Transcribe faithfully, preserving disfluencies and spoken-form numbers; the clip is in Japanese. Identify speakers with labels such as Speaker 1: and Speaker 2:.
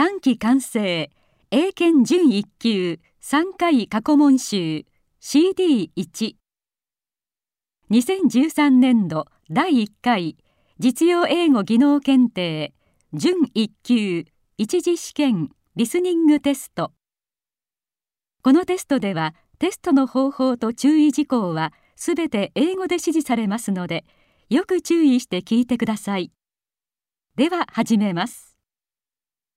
Speaker 1: 短期完成英検準いっ級さんかい過去問集 シーディーいち にせんじゅうさんねん度だいいっかい実用英語技能検定準いっ級一次試験リスニングテスト。このテストではテストの方法と注意事項はすべて英語で指示されますので、よく注意して聞いてください。では始めます。